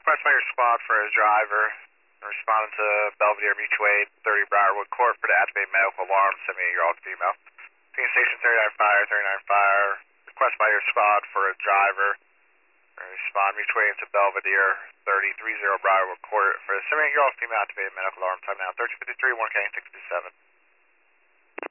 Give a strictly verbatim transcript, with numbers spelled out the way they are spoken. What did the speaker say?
request by your squad for a driver. Responding to Belvedere Mutual Aid, thirty Briarwood Court for the activated medical alarm, seventy-eight-year-old female. Team Station thirty-nine Fire, thirty-nine Fire. Request by your squad for a driver. Respond Mutual Aid to Belvedere, thirty-three Briarwood Court for the seventy-eight-year-old female activated medical alarm. Time now thirteen fifty-three, one K six two seven.